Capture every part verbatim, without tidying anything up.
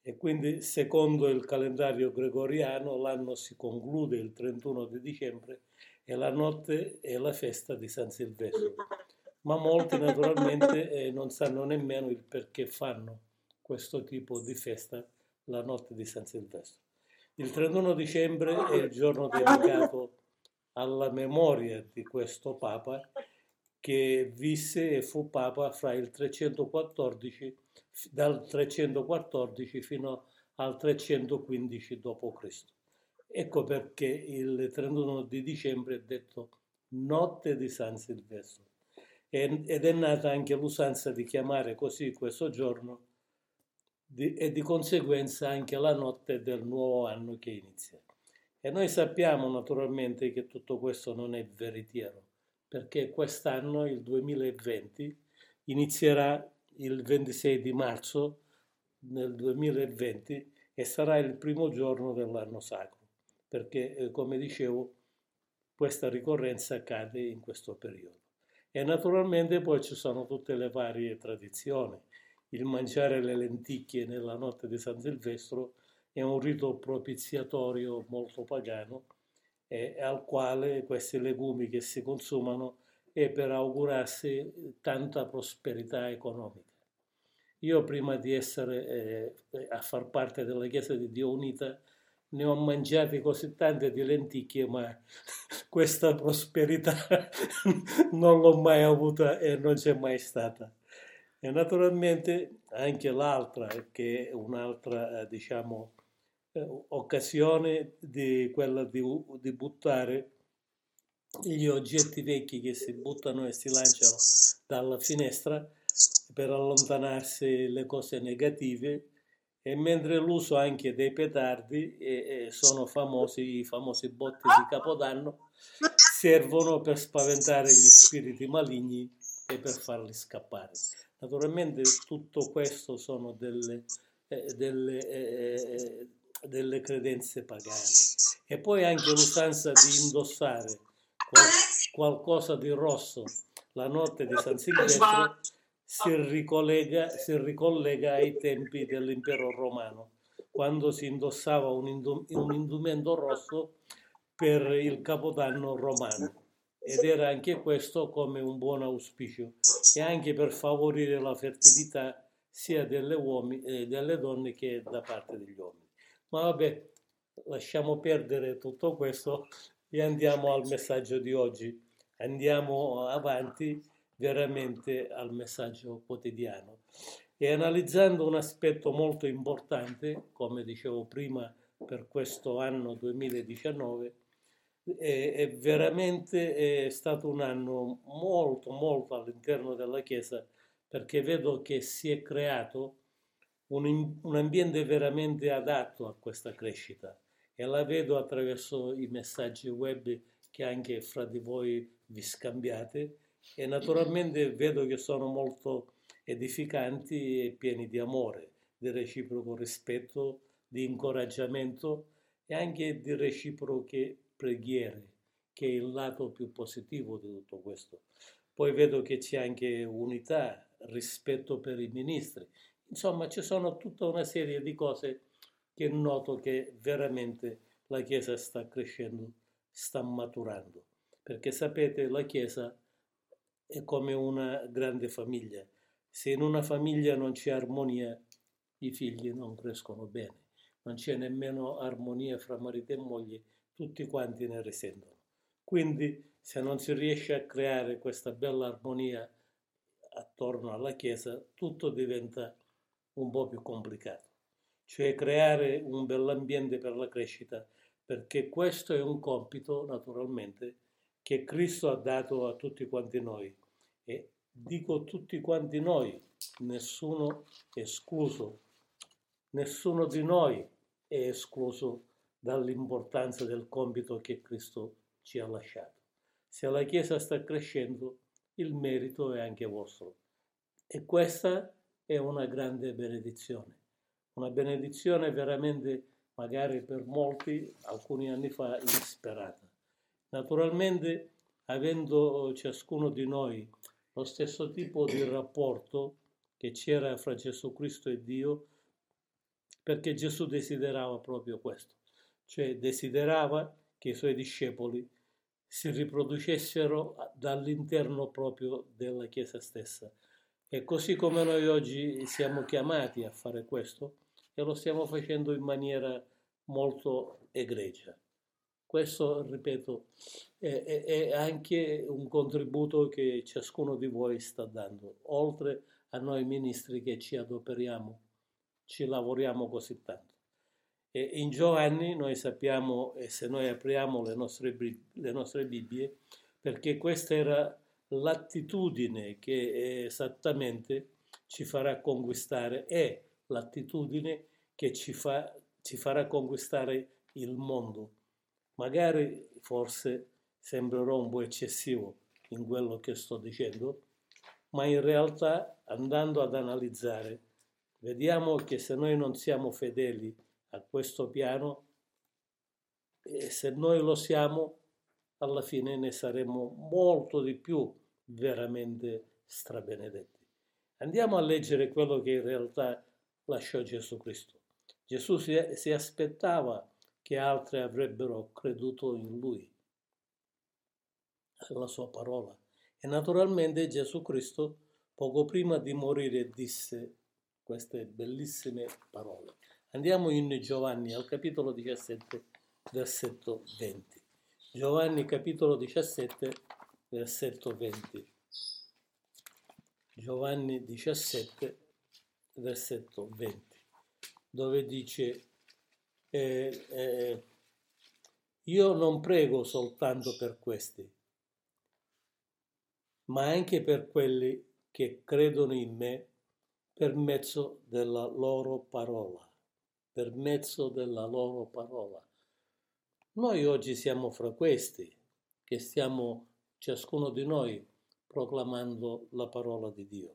E quindi secondo il calendario gregoriano l'anno si conclude il trentuno di dicembre e la notte è la festa di San Silvestro. Ma molti naturalmente eh, non sanno nemmeno il perché fanno questo tipo di festa la notte di San Silvestro. Il trentuno dicembre è il giorno dedicato alla memoria di questo Papa che visse e fu Papa fra il trecentoquattordici, dal trecentoquattordici fino al trecentoquindici dopo Cristo. Ecco perché il trentuno di dicembre è detto notte di San Silvestro ed è nata anche l'usanza di chiamare così questo giorno di, e di conseguenza anche la notte del nuovo anno che inizia. E noi sappiamo naturalmente che tutto questo non è veritiero, perché quest'anno, il duemilaventi, inizierà il ventisei di marzo nel duemilaventi e sarà il primo giorno dell'anno sacro, perché eh, come dicevo questa ricorrenza accade in questo periodo. E naturalmente poi ci sono tutte le varie tradizioni. Il mangiare le lenticchie nella notte di San Silvestro è un rito propiziatorio molto pagano e al quale questi legumi che si consumano è per augurarsi tanta prosperità economica. Io prima di essere eh, a far parte della Chiesa di Dio Unita ne ho mangiate così tante di lenticchie, ma questa prosperità non l'ho mai avuta e non c'è mai stata. E naturalmente anche l'altra, che è un'altra, diciamo, eh, occasione di quella di, di buttare gli oggetti vecchi che si buttano e si lanciano dalla finestra per allontanarsi le cose negative, e mentre l'uso anche dei petardi e, e sono famosi i famosi botti di Capodanno, servono per spaventare gli spiriti maligni e per farli scappare. Naturalmente tutto questo sono delle, eh, delle, eh, delle credenze pagane. E poi anche l'usanza di indossare qual- qualcosa di rosso la notte di San Silvestro si ricollega, si ricollega ai tempi dell'impero romano, quando si indossava un, indu- un indumento rosso per il Capodanno romano. Ed era anche questo come un buon auspicio e anche per favorire la fertilità sia delle, uomini, eh, delle donne che da parte degli uomini. Ma vabbè, lasciamo perdere tutto questo e andiamo al messaggio di oggi. Andiamo avanti veramente al messaggio quotidiano e analizzando un aspetto molto importante, come dicevo prima, per questo anno duemiladiciannove, è, è veramente è stato un anno molto, molto all'interno della Chiesa, perché vedo che si è creato un, un ambiente veramente adatto a questa crescita e la vedo attraverso i messaggi web che anche fra di voi vi scambiate e naturalmente vedo che sono molto edificanti e pieni di amore, di reciproco rispetto, di incoraggiamento e anche di reciproche preghiere, che è il lato più positivo di tutto questo. Poi vedo che c'è anche unità, rispetto per i ministri. Insomma, ci sono tutta una serie di cose che noto che veramente la Chiesa sta crescendo, sta maturando. Perché sapete, la Chiesa è come una grande famiglia. Se in una famiglia non c'è armonia, i figli non crescono bene. Non c'è nemmeno armonia fra marito e moglie, tutti quanti ne risentono. Quindi, se non si riesce a creare questa bella armonia attorno alla Chiesa, tutto diventa un po' più complicato. Cioè creare un bell'ambiente per la crescita, perché questo è un compito, naturalmente, che Cristo ha dato a tutti quanti noi. E dico tutti quanti noi, nessuno escluso, nessuno di noi è escluso dall'importanza del compito che Cristo ci ha lasciato. Se la Chiesa sta crescendo, il merito è anche vostro. E questa è una grande benedizione, una benedizione veramente, magari per molti, alcuni anni fa, insperata. Naturalmente, avendo ciascuno di noi lo stesso tipo di rapporto che c'era fra Gesù Cristo e Dio, perché Gesù desiderava proprio questo, cioè desiderava che i suoi discepoli si riproducessero dall'interno proprio della Chiesa stessa. E così come noi oggi siamo chiamati a fare questo, e lo stiamo facendo in maniera molto egregia. Questo, ripeto, è, è, è anche un contributo che ciascuno di voi sta dando, oltre a noi ministri che ci adoperiamo, ci lavoriamo così tanto. E in Giovanni noi sappiamo, e se noi apriamo le nostre, le nostre Bibbie, perché questa era l'attitudine che esattamente ci farà conquistare, è l'attitudine che ci, fa, ci farà conquistare il mondo. Magari forse sembrerò un po' eccessivo in quello che sto dicendo, ma in realtà andando ad analizzare, vediamo che se noi non siamo fedeli a questo piano, e se noi lo siamo, alla fine ne saremo molto di più veramente strabenedetti. Andiamo a leggere quello che in realtà lasciò Gesù Cristo. Gesù si, si aspettava che altri avrebbero creduto in Lui, alla sua parola. E naturalmente Gesù Cristo, poco prima di morire, disse queste bellissime parole. Andiamo in Giovanni, al capitolo diciassette, versetto venti. Giovanni, capitolo diciassette, versetto venti. Giovanni diciassette, versetto venti, dove dice: eh, eh, io non prego soltanto per questi, ma anche per quelli che credono in me per mezzo della loro parola. Per mezzo della loro parola. Noi oggi siamo fra questi, che stiamo, ciascuno di noi, proclamando la parola di Dio.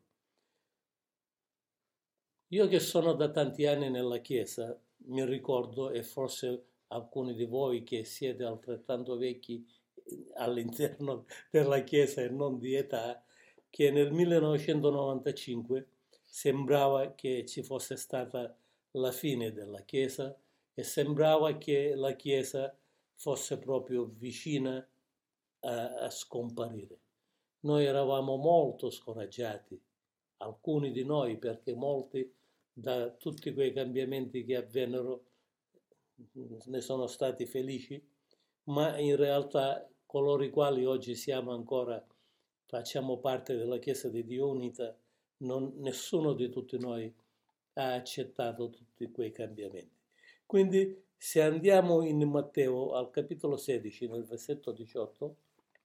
Io che sono da tanti anni nella Chiesa, mi ricordo, e forse alcuni di voi che siete altrettanto vecchi all'interno della Chiesa e non di età, che nel millenovecentonovantacinque sembrava che ci fosse stata la fine della Chiesa e sembrava che la Chiesa fosse proprio vicina a, a scomparire. Noi eravamo molto scoraggiati, alcuni di noi, perché molti da tutti quei cambiamenti che avvennero ne sono stati felici, ma in realtà coloro i quali oggi siamo ancora, facciamo parte della Chiesa di Dio Unita, non, nessuno di tutti noi ha accettato tutti quei cambiamenti. Quindi se andiamo in Matteo al capitolo sedici, nel versetto diciotto,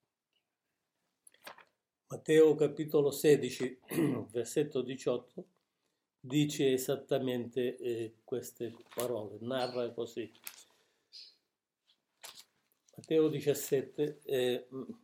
Matteo capitolo sedici, versetto diciotto, dice esattamente eh, queste parole, narra così. Matteo diciassette, eh,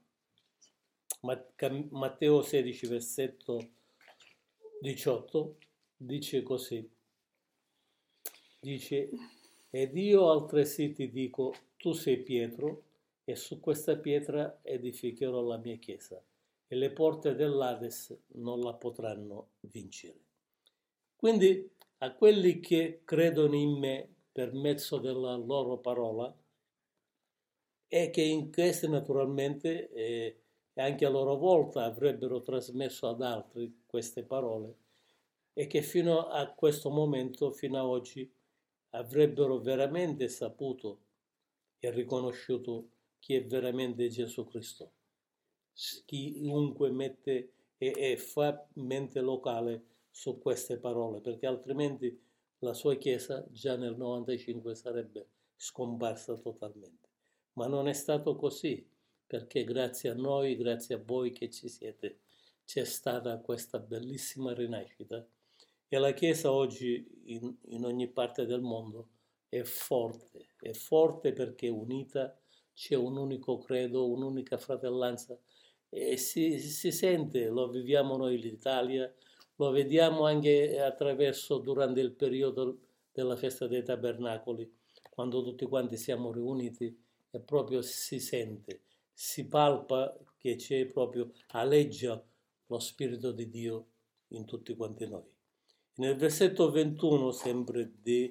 Matteo sedici, versetto diciotto, dice così. Dice: ed io altresì ti dico, tu sei Pietro, e su questa pietra edificherò la mia chiesa, e le porte dell'Ades non la potranno vincere. Quindi a quelli che credono in me per mezzo della loro parola, e che in queste naturalmente eh, anche a loro volta avrebbero trasmesso ad altri queste parole, e che fino a questo momento, fino a oggi, avrebbero veramente saputo e riconosciuto chi è veramente Gesù Cristo. Chiunque mette e, e fa mente locale su queste parole, perché altrimenti la sua Chiesa già nel novantacinque sarebbe scomparsa totalmente. Ma non è stato così, perché grazie a noi, grazie a voi che ci siete, c'è stata questa bellissima rinascita. E la Chiesa oggi in, in ogni parte del mondo è forte, è forte perché è unita, c'è un unico credo, un'unica fratellanza, e si, si sente, lo viviamo noi l'Italia, lo vediamo anche attraverso durante il periodo della festa dei tabernacoli, quando tutti quanti siamo riuniti, e proprio si sente, si palpa che c'è proprio, aleggia lo Spirito di Dio in tutti quanti noi. Nel versetto ventuno, sempre di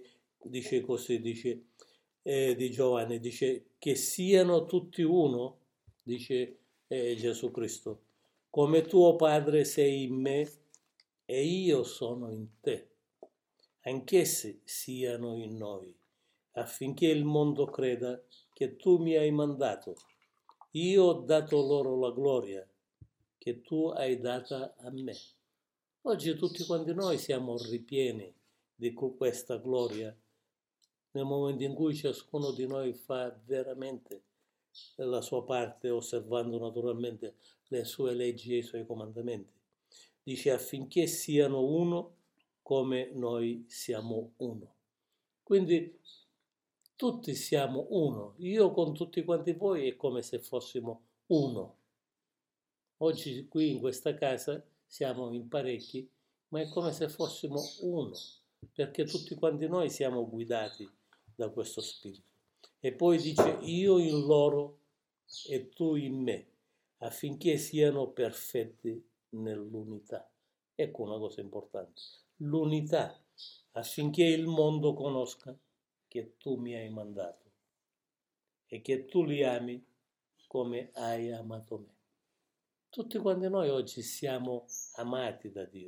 dice così, dice eh, di Giovanni, dice che siano tutti uno, dice eh, Gesù Cristo, come tuo Padre sei in me e io sono in te, anch'essi siano in noi, affinché il mondo creda che tu mi hai mandato. Io ho dato loro la gloria che tu hai data a me. Oggi tutti quanti noi siamo ripieni di questa gloria nel momento in cui ciascuno di noi fa veramente la sua parte, osservando naturalmente le sue leggi e i suoi comandamenti. Dice affinché siano uno come noi siamo uno. Quindi tutti siamo uno. Io con tutti quanti voi è come se fossimo uno. Oggi qui in questa casa siamo in parecchi, ma è come se fossimo uno, perché tutti quanti noi siamo guidati da questo spirito. E poi dice io in loro e tu in me, affinché siano perfetti nell'unità. Ecco una cosa importante, l'unità, affinché il mondo conosca che tu mi hai mandato e che tu li ami come hai amato me. Tutti quanti noi oggi siamo amati da Dio.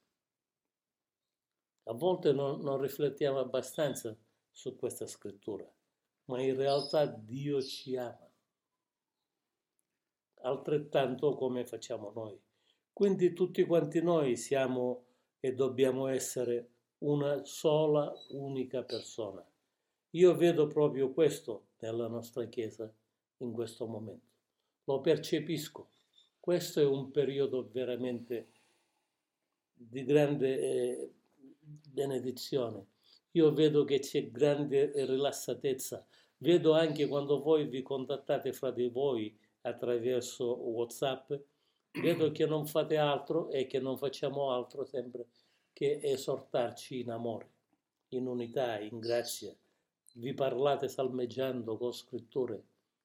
A volte non, non riflettiamo abbastanza su questa scrittura, ma in realtà Dio ci ama, altrettanto come facciamo noi. Quindi tutti quanti noi siamo e dobbiamo essere una sola, unica persona. Io vedo proprio questo nella nostra Chiesa in questo momento. Lo percepisco. Questo è un periodo veramente di grande eh, benedizione. Io vedo che c'è grande rilassatezza. Vedo anche quando voi vi contattate fra di voi attraverso WhatsApp, vedo che non fate altro e che non facciamo altro sempre che esortarci in amore, in unità, in grazia. Vi parlate salmeggiando con scritture.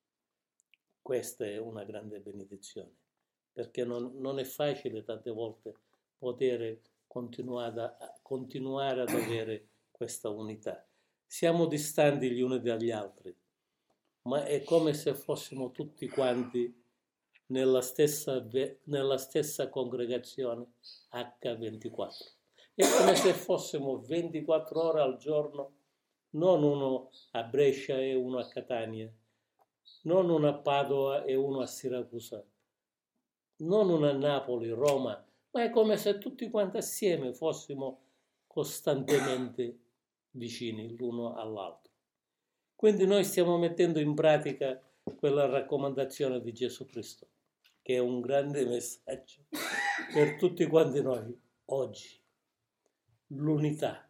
Questa è una grande benedizione, perché non, non è facile tante volte poter continuare, a, continuare ad avere questa unità. Siamo distanti gli uni dagli altri, ma è come se fossimo tutti quanti nella stessa, nella stessa congregazione acca ventiquattro. È come se fossimo ventiquattro ore al giorno, non uno a Brescia e uno a Catania, non uno a Padova e uno a Siracusa, non uno a Napoli, Roma, ma è come se tutti quanti assieme fossimo costantemente vicini l'uno all'altro. Quindi noi stiamo mettendo in pratica quella raccomandazione di Gesù Cristo, che è un grande messaggio per tutti quanti noi oggi. L'unità,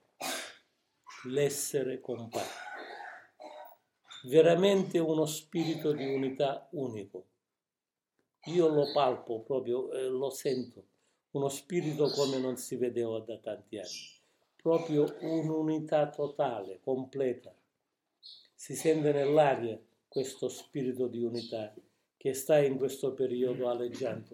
l'essere compatti. Veramente uno spirito di unità unico. Io lo palpo proprio, eh, lo sento, uno spirito come non si vedeva da tanti anni. Proprio un'unità totale, completa. Si sente nell'aria questo spirito di unità che sta in questo periodo aleggiando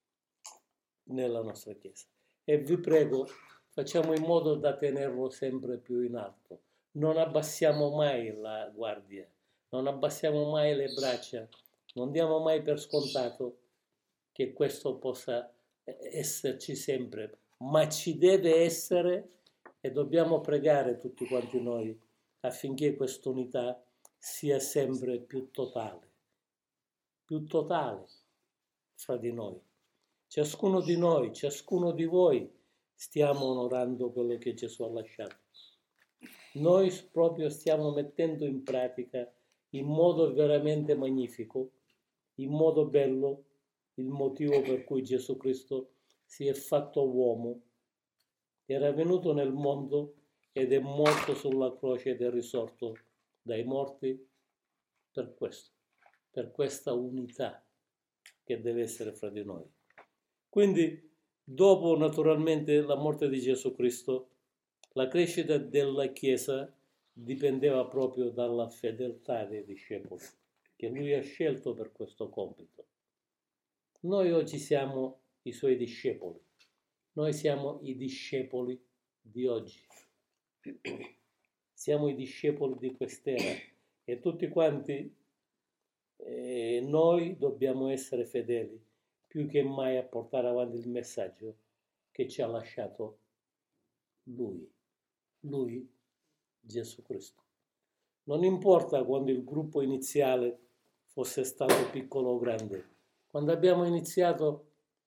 nella nostra Chiesa. E vi prego, facciamo in modo da tenerlo sempre più in alto. Non abbassiamo mai la guardia, non abbassiamo mai le braccia, non diamo mai per scontato che questo possa esserci sempre, ma ci deve essere e dobbiamo pregare tutti quanti noi affinché quest'unità sia sempre più totale, più totale fra di noi. Ciascuno di noi, ciascuno di voi stiamo onorando quello che Gesù ha lasciato. Noi proprio stiamo mettendo in pratica in modo veramente magnifico, in modo bello, il motivo per cui Gesù Cristo si è fatto uomo, era venuto nel mondo ed è morto sulla croce ed è risorto dai morti per questo, per questa unità che deve essere fra di noi. Quindi, dopo naturalmente la morte di Gesù Cristo, la crescita della Chiesa dipendeva proprio dalla fedeltà dei discepoli, che lui ha scelto per questo compito. Noi oggi siamo i suoi discepoli, noi siamo i discepoli di oggi. siamo i discepoli di quest'era e tutti quanti eh, noi dobbiamo essere fedeli più che mai a portare avanti il messaggio che ci ha lasciato Lui, Lui, Gesù Cristo. Non importa quando il gruppo iniziale fosse stato piccolo o grande. Quando abbiamo iniziato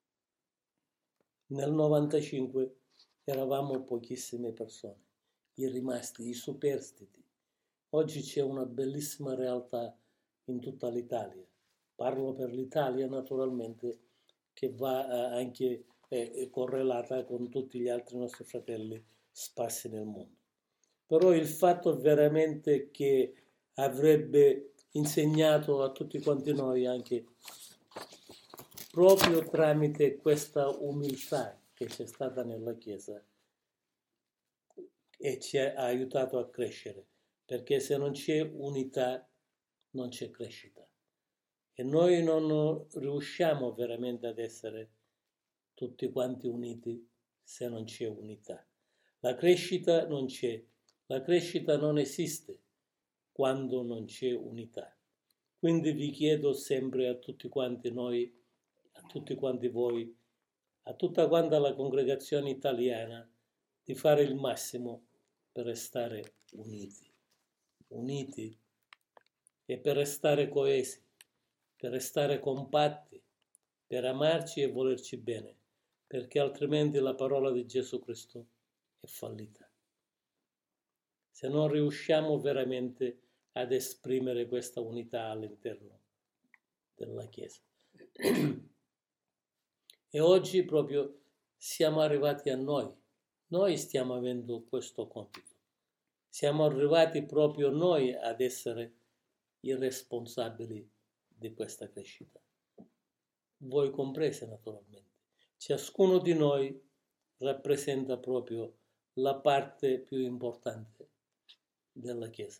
nel novantacinque eravamo pochissime persone, i rimasti, i superstiti. Oggi c'è una bellissima realtà in tutta l'Italia. Parlo per l'Italia naturalmente, che va anche eh, correlata con tutti gli altri nostri fratelli sparsi nel mondo. Però il fatto veramente che avrebbe insegnato a tutti quanti noi anche proprio tramite questa umiltà che c'è stata nella Chiesa e ci ha aiutato a crescere, perché se non c'è unità non c'è crescita e noi non riusciamo veramente ad essere tutti quanti uniti se non c'è unità. La crescita non c'è, la crescita non esiste quando non c'è unità. Quindi vi chiedo sempre a tutti quanti noi, a tutti quanti voi, a tutta quanta la congregazione italiana, di fare il massimo per restare uniti, uniti e per restare coesi, per restare compatti, per amarci e volerci bene, perché altrimenti la parola di Gesù Cristo è fallita. Se non riusciamo veramente ad esprimere questa unità all'interno della Chiesa. E oggi proprio siamo arrivati a noi. Noi stiamo avendo questo compito. Siamo arrivati proprio noi ad essere i responsabili di questa crescita. Voi comprese naturalmente. Ciascuno di noi rappresenta proprio la parte più importante della Chiesa.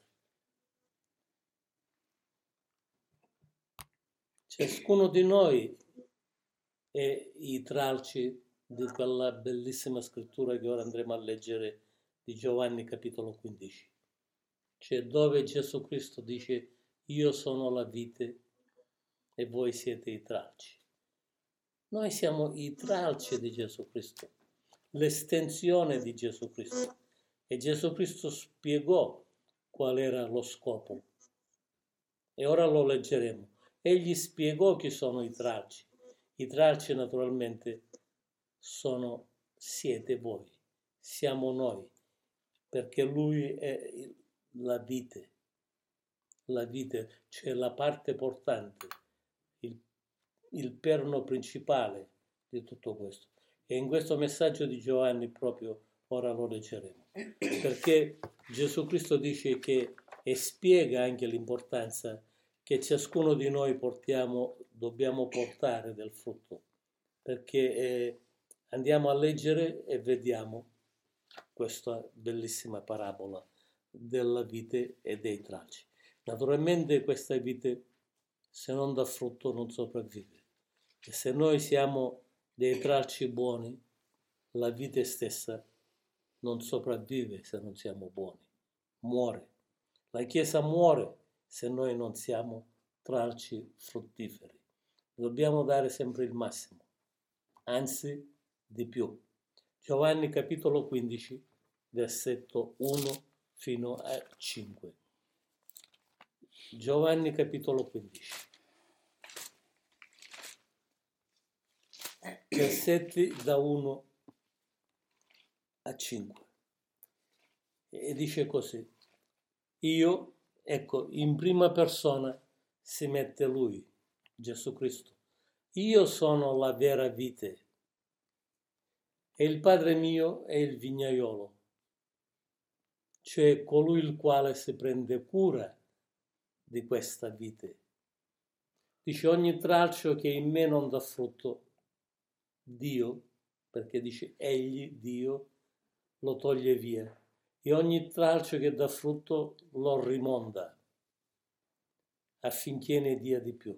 Ciascuno di noi è i tralci di quella bellissima scrittura che ora andremo a leggere di Giovanni capitolo quindici, cioè dove Gesù Cristo dice: io sono la vite e voi siete i tralci. Noi siamo i tralci di Gesù Cristo, l'estensione di Gesù Cristo, e Gesù Cristo spiegò qual era lo scopo e ora lo leggeremo. Egli spiegò chi sono i tralci. I tralci naturalmente sono, siete voi, siamo noi, perché Lui è la vite, la vite, cioè la parte portante, il, il perno principale di tutto questo. E in questo messaggio di Giovanni proprio ora lo leggeremo, perché Gesù Cristo dice che e spiega anche l'importanza che ciascuno di noi portiamo, dobbiamo portare del frutto, perché eh, andiamo a leggere e vediamo questa bellissima parabola della vite e dei tralci. Naturalmente questa vite, se non dà frutto, non sopravvive, e se noi siamo dei tralci buoni, la vite stessa non sopravvive se non siamo buoni, muore. La Chiesa muore se noi non siamo tralci fruttiferi. Dobbiamo dare sempre il massimo, anzi di più. Giovanni capitolo quindici, versetto uno fino a cinque. Giovanni capitolo quindici. Versetti da uno a cinque. E dice così: io, ecco, in prima persona si mette lui, Gesù Cristo. Io sono la vera vite e il Padre mio è il vignaiolo, cioè colui il quale si prende cura di questa vite. Dice: ogni tralcio che in me non dà frutto, Dio, perché dice egli, Dio, lo toglie via, e ogni tralcio che dà frutto lo rimonda, affinché ne dia di più.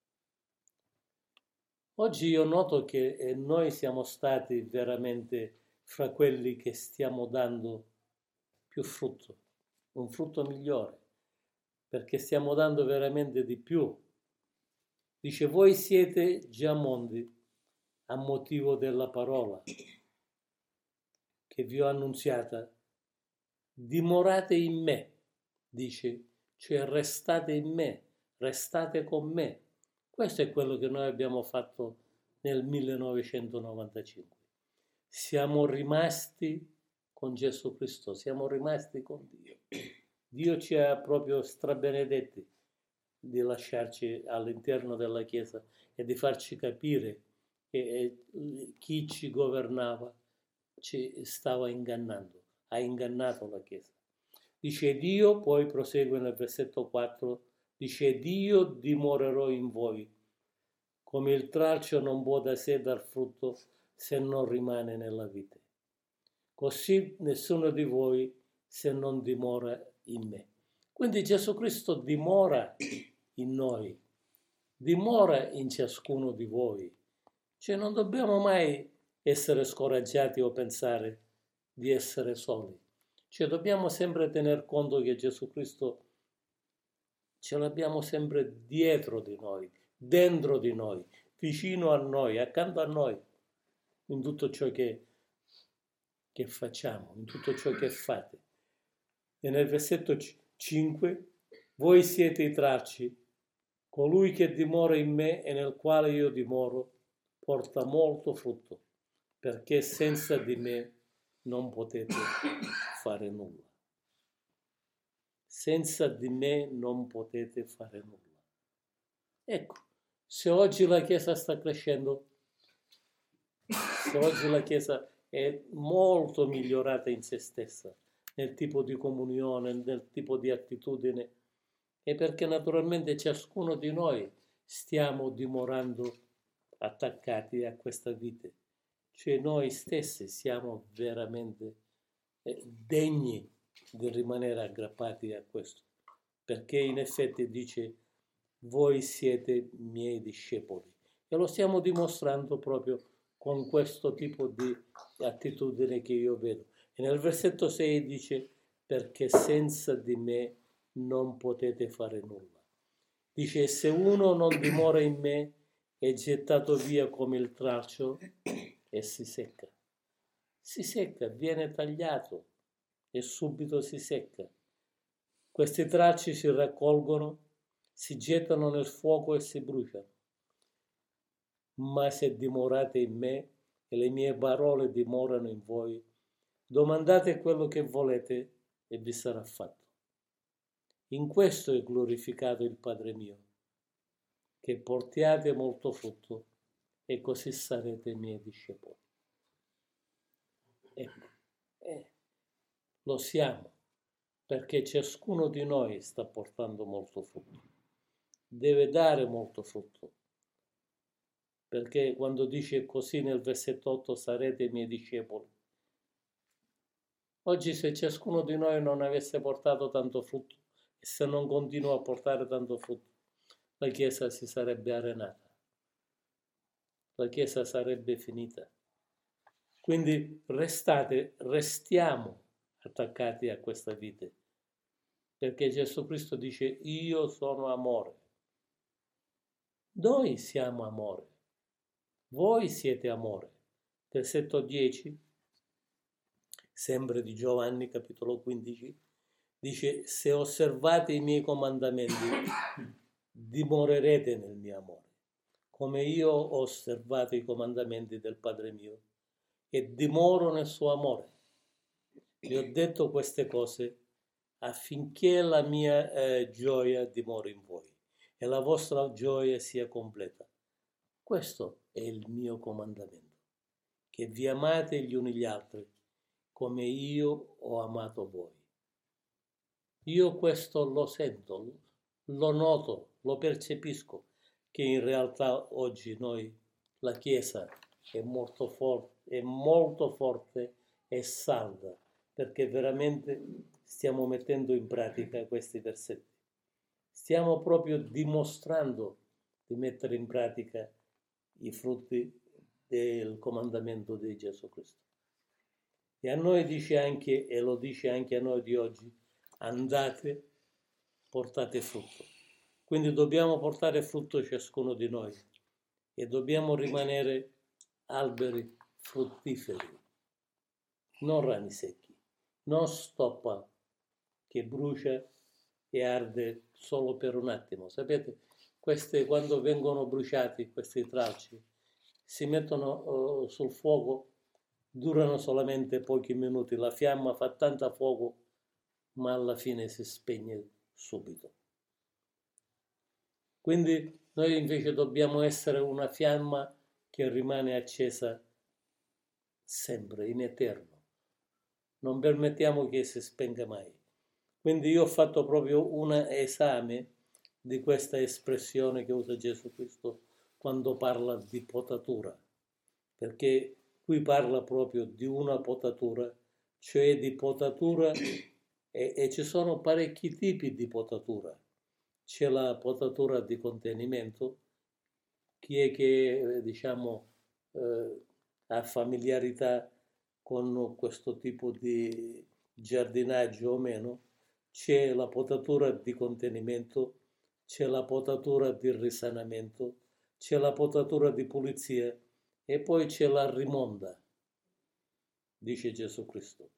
Oggi io noto che noi siamo stati veramente fra quelli che stiamo dando più frutto, un frutto migliore, perché stiamo dando veramente di più. Dice, voi siete già mondi a motivo della parola che vi ho annunziata. Dimorate in me, dice, cioè restate in me, restate con me. Questo è quello che noi abbiamo fatto nel millenovecentonovantacinque. Siamo rimasti con Gesù Cristo, siamo rimasti con Dio. Dio ci ha proprio strabenedetti di lasciarci all'interno della Chiesa e di farci capire che chi ci governava ci stava ingannando, ha ingannato la Chiesa. Dice Dio, poi prosegue nel versetto quattro, dice Dio dimorerò in voi, come il tralcio non può da sé dar frutto se non rimane nella vite. Così nessuno di voi se non dimora in me. Quindi Gesù Cristo dimora in noi, dimora in ciascuno di voi. Cioè non dobbiamo mai essere scoraggiati o pensare di essere soli. Cioè dobbiamo sempre tener conto che Gesù Cristo ce l'abbiamo sempre dietro di noi, dentro di noi, vicino a noi, accanto a noi, in tutto ciò che, che facciamo, in tutto ciò che fate. E nel versetto cinque, voi siete i tralci, colui che dimora in me e nel quale io dimoro, porta molto frutto, perché senza di me non potete fare nulla. Senza di me non potete fare nulla. Ecco, se oggi la Chiesa sta crescendo, se oggi la Chiesa è molto migliorata in se stessa, nel tipo di comunione, nel tipo di attitudine, è perché naturalmente ciascuno di noi stiamo dimorando attaccati a questa vita. Cioè noi stessi siamo veramente eh, degni di rimanere aggrappati a questo, perché in effetti dice voi siete miei discepoli e lo stiamo dimostrando proprio con questo tipo di attitudine che io vedo. E nel versetto sei dice perché senza di me non potete fare nulla. Dice se uno non dimora in me è gettato via come il tralcio e si secca. Si secca, viene tagliato e subito si secca. Questi tralci si raccolgono, si gettano nel fuoco e si bruciano. Ma se dimorate in me e le mie parole dimorano in voi, domandate quello che volete e vi sarà fatto. In questo è glorificato il Padre mio, che portiate molto frutto e così sarete miei discepoli. Ecco, eh, lo siamo, perché ciascuno di noi sta portando molto frutto, deve dare molto frutto, perché quando dice così nel versetto otto sarete i miei discepoli, oggi se ciascuno di noi non avesse portato tanto frutto e se non continua a portare tanto frutto, la Chiesa si sarebbe arenata, la Chiesa sarebbe finita. Quindi restate, restiamo attaccati a questa vita, perché Gesù Cristo dice io sono amore. Noi siamo amore, voi siete amore. Versetto dieci, sempre di Giovanni, capitolo quindici, dice se osservate i miei comandamenti dimorerete nel mio amore, come io ho osservato i comandamenti del Padre mio e dimoro nel suo amore. Vi ho detto queste cose affinché la mia eh, gioia dimori in voi e la vostra gioia sia completa. Questo è il mio comandamento, che vi amate gli uni gli altri come io ho amato voi. Io questo lo sento, lo noto, lo percepisco, che in realtà oggi noi, la Chiesa, è molto forte, è molto forte e salda, perché veramente stiamo mettendo in pratica questi versetti. Stiamo proprio dimostrando di mettere in pratica i frutti del comandamento di Gesù Cristo. E a noi dice anche, e lo dice anche a noi di oggi, andate, portate frutto. Quindi dobbiamo portare frutto ciascuno di noi e dobbiamo rimanere alberi fruttiferi, non rami secchi, non stoppa che brucia e arde solo per un attimo. Sapete, queste, quando vengono bruciati questi tralci, si mettono uh, sul fuoco, durano solamente pochi minuti, la fiamma fa tanta fuoco, ma alla fine si spegne subito. Quindi noi invece dobbiamo essere una fiamma che rimane accesa sempre, in eterno. Non permettiamo che si spenga mai. Quindi io ho fatto proprio un esame di questa espressione che usa Gesù Cristo quando parla di potatura, perché qui parla proprio di una potatura, cioè di potatura, e, e ci sono parecchi tipi di potatura. C'è la potatura di contenimento. Chi è che, diciamo, eh, ha familiarità con questo tipo di giardinaggio o meno? C'è la potatura di contenimento, c'è la potatura di risanamento, c'è la potatura di pulizia e poi c'è la rimonda, dice Gesù Cristo.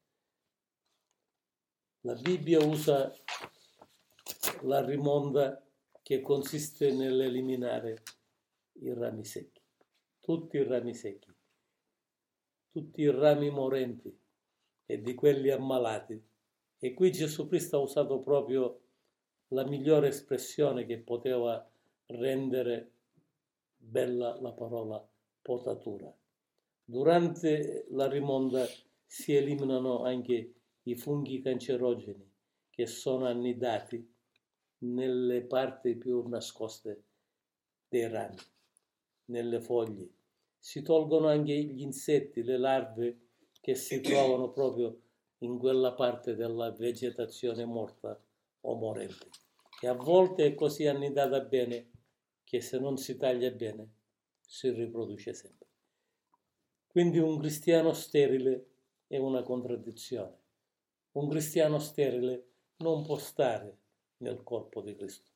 La Bibbia usa la rimonda, che consiste nell'eliminare i rami secchi, tutti i rami secchi, tutti i rami morenti e di quelli ammalati. E qui Gesù Cristo ha usato proprio la migliore espressione che poteva rendere bella la parola potatura. Durante la rimonda si eliminano anche i funghi cancerogeni che sono annidati nelle parti più nascoste dei rami, nelle foglie. Si tolgono anche gli insetti, le larve che si trovano proprio in quella parte della vegetazione morta o morente. E a volte è così annidata bene che se non si taglia bene si riproduce sempre. Quindi un cristiano sterile è una contraddizione. Un cristiano sterile non può stare nel corpo di Cristo.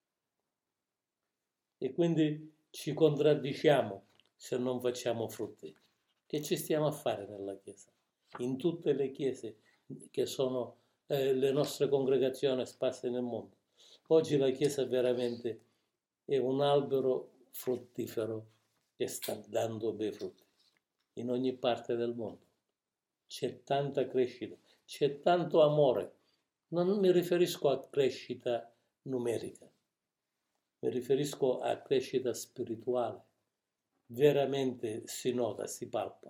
E quindi ci contraddiciamo se non facciamo frutti. Che ci stiamo a fare nella Chiesa? In tutte le chiese che sono eh, le nostre congregazioni sparse nel mondo. Oggi la Chiesa veramente è un albero fruttifero che sta dando bei frutti in ogni parte del mondo. C'è tanta crescita, c'è tanto amore. Non mi riferisco a crescita numerica, mi riferisco a crescita spirituale. Veramente si nota, si palpa.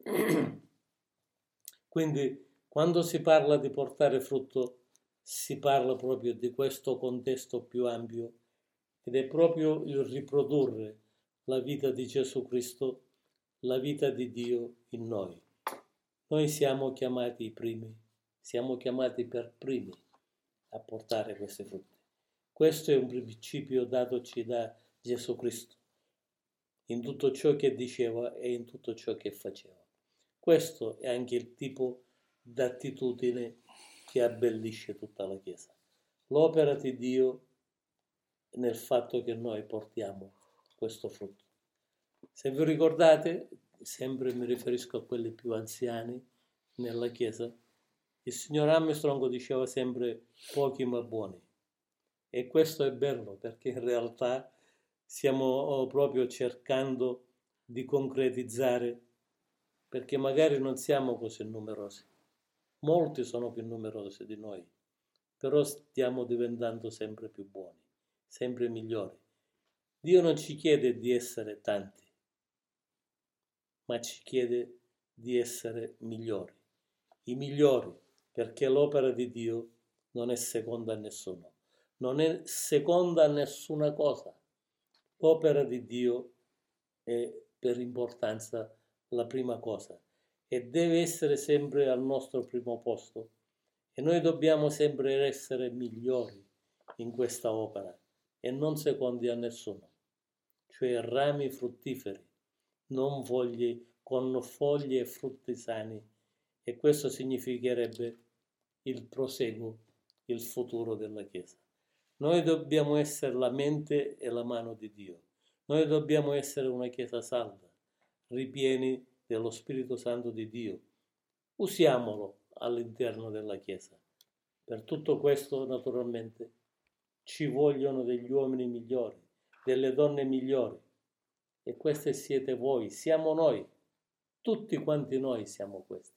Quindi quando si parla di portare frutto, si parla proprio di questo contesto più ampio ed è proprio il riprodurre la vita di Gesù Cristo, la vita di Dio in noi. Noi siamo chiamati i primi, siamo chiamati per primi a portare questi frutti. Questo è un principio datoci da Gesù Cristo in tutto ciò che diceva e in tutto ciò che faceva. Questo è anche il tipo d'attitudine che abbellisce tutta la Chiesa. L'opera di Dio nel fatto che noi portiamo questo frutto. Se vi ricordate, sempre mi riferisco a quelli più anziani nella Chiesa, il signor Armstrong diceva sempre pochi ma buoni. E questo è bello perché in realtà stiamo proprio cercando di concretizzare, perché magari non siamo così numerosi. Molti sono più numerosi di noi, però stiamo diventando sempre più buoni, sempre migliori. Dio non ci chiede di essere tanti, ma ci chiede di essere migliori. I migliori, perché l'opera di Dio non è seconda a nessuno, non è seconda a nessuna cosa. L'opera di Dio è per importanza la prima cosa e deve essere sempre al nostro primo posto e noi dobbiamo sempre essere migliori in questa opera e non secondi a nessuno, cioè rami fruttiferi, non foglie, con foglie e frutti sani, e questo significherebbe il proseguo, il futuro della Chiesa. Noi dobbiamo essere la mente e la mano di Dio. Noi dobbiamo essere una Chiesa salda, ripieni dello Spirito Santo di Dio. Usiamolo all'interno della Chiesa. Per tutto questo, naturalmente, ci vogliono degli uomini migliori, delle donne migliori. E queste siete voi, siamo noi, tutti quanti noi siamo questi.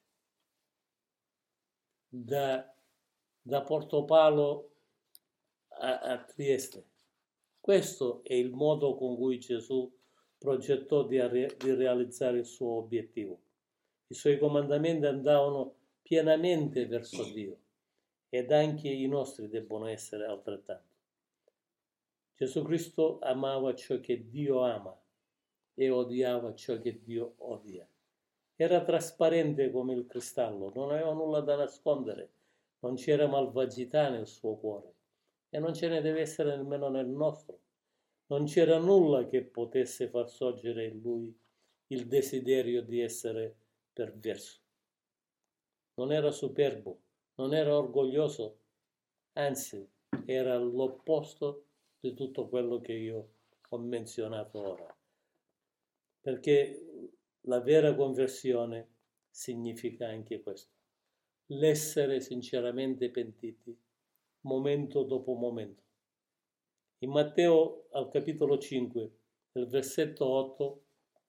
Da, da Portopalo a, a Trieste. Questo è il modo con cui Gesù progettò di, di realizzare il suo obiettivo. I suoi comandamenti andavano pienamente verso Dio ed anche i nostri debbono essere altrettanto. Gesù Cristo amava ciò che Dio ama e odiava ciò che Dio odia. Era trasparente come il cristallo, non aveva nulla da nascondere, non c'era malvagità nel suo cuore e non ce ne deve essere nemmeno nel nostro. Non c'era nulla che potesse far sorgere in lui il desiderio di essere perverso. Non era superbo, non era orgoglioso, anzi era l'opposto di tutto quello che io ho menzionato ora. Perché la vera conversione significa anche questo, l'essere sinceramente pentiti momento dopo momento. In Matteo al capitolo cinque, nel versetto otto,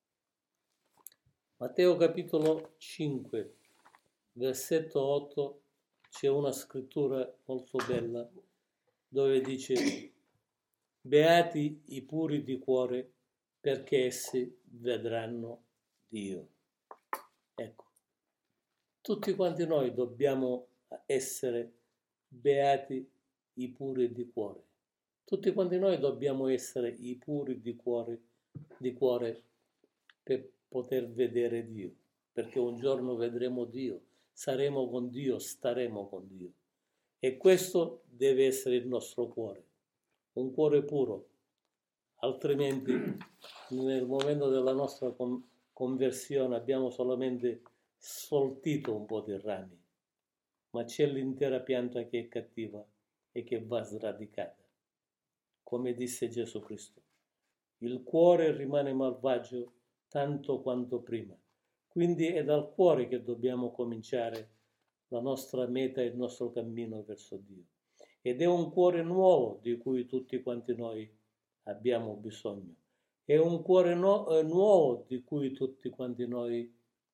Matteo capitolo cinque, versetto otto, c'è una scrittura molto bella dove dice: beati i puri di cuore, perché essi vedranno Dio. Ecco, tutti quanti noi dobbiamo essere beati i puri di cuore. Tutti quanti noi dobbiamo essere i puri di cuore, di cuore per poter vedere Dio, perché un giorno vedremo Dio, saremo con Dio, staremo con Dio. E questo deve essere il nostro cuore, un cuore puro. Altrimenti nel momento della nostra conversione abbiamo solamente sfoltito un po' di rami, ma c'è l'intera pianta che è cattiva e che va sradicata. Come disse Gesù Cristo, il cuore rimane malvagio tanto quanto prima. Quindi è dal cuore che dobbiamo cominciare la nostra meta e il nostro cammino verso Dio. Ed è un cuore nuovo di cui tutti quanti noi abbiamo bisogno. È un cuore no, eh, nuovo di cui tutti quanti noi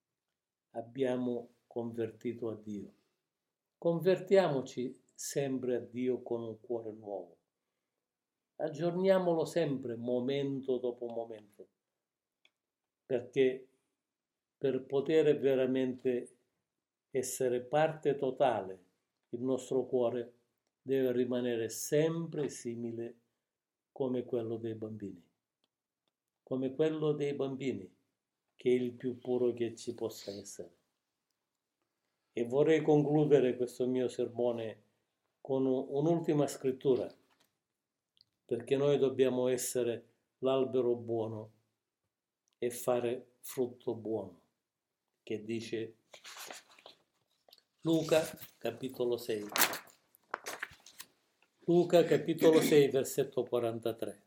abbiamo convertito a Dio. Convertiamoci sempre a Dio con un cuore nuovo. Aggiorniamolo sempre, momento dopo momento, perché per poter veramente essere parte totale, il nostro cuore deve rimanere sempre simile come quello dei bambini, come quello dei bambini, che è il più puro che ci possa essere. E vorrei concludere questo mio sermone con un'ultima scrittura, perché noi dobbiamo essere l'albero buono e fare frutto buono, che dice Luca capitolo sei. Luca capitolo sei, versetto quarantatré.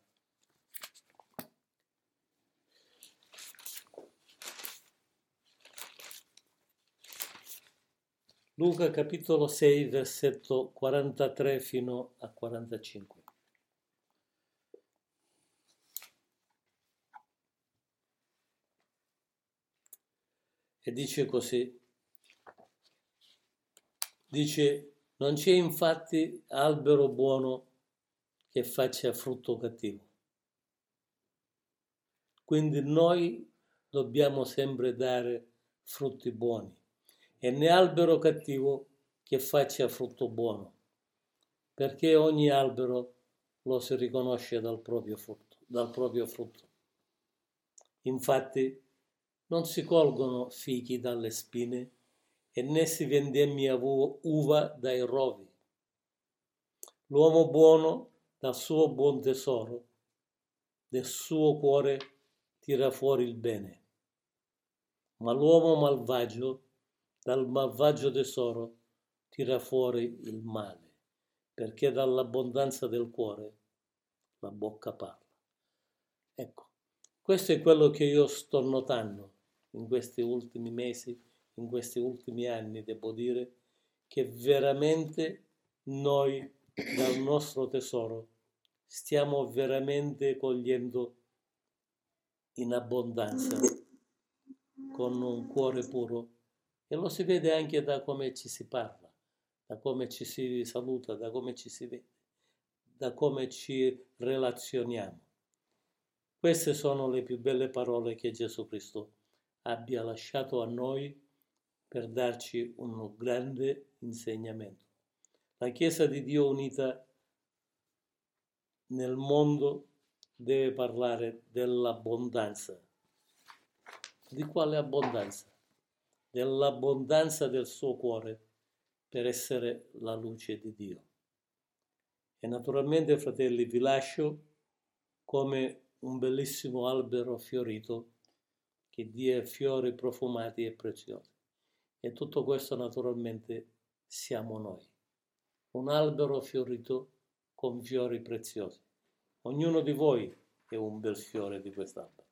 Luca capitolo sei, versetto quarantatré fino a quarantacinque. E dice così, dice, non c'è infatti albero buono che faccia frutto cattivo. Quindi noi dobbiamo sempre dare frutti buoni, e né albero cattivo che faccia frutto buono, perché ogni albero lo si riconosce dal proprio frutto, dal proprio frutto. Infatti non si colgono fichi dalle spine e né si vendemmia uva dai rovi. L'uomo buono dal suo buon tesoro, del suo cuore tira fuori il bene, ma l'uomo malvagio dal malvagio tesoro tira fuori il male, perché dall'abbondanza del cuore la bocca parla. Ecco, questo è quello che io sto notando in questi ultimi mesi, in questi ultimi anni, devo dire, che veramente noi dal nostro tesoro stiamo veramente cogliendo in abbondanza, con un cuore puro, e lo si vede anche da come ci si parla, da come ci si saluta, da come ci si vede, da come ci relazioniamo. Queste sono le più belle parole che Gesù Cristo abbia lasciato a noi per darci un grande insegnamento. La Chiesa di Dio unita nel mondo deve parlare dell'abbondanza. Di quale abbondanza? Dell'abbondanza del suo cuore per essere la luce di Dio. E naturalmente, fratelli, vi lascio come un bellissimo albero fiorito che dia fiori profumati e preziosi. E tutto questo naturalmente siamo noi. Un albero fiorito con fiori preziosi. Ognuno di voi è un bel fiore di quest'albero.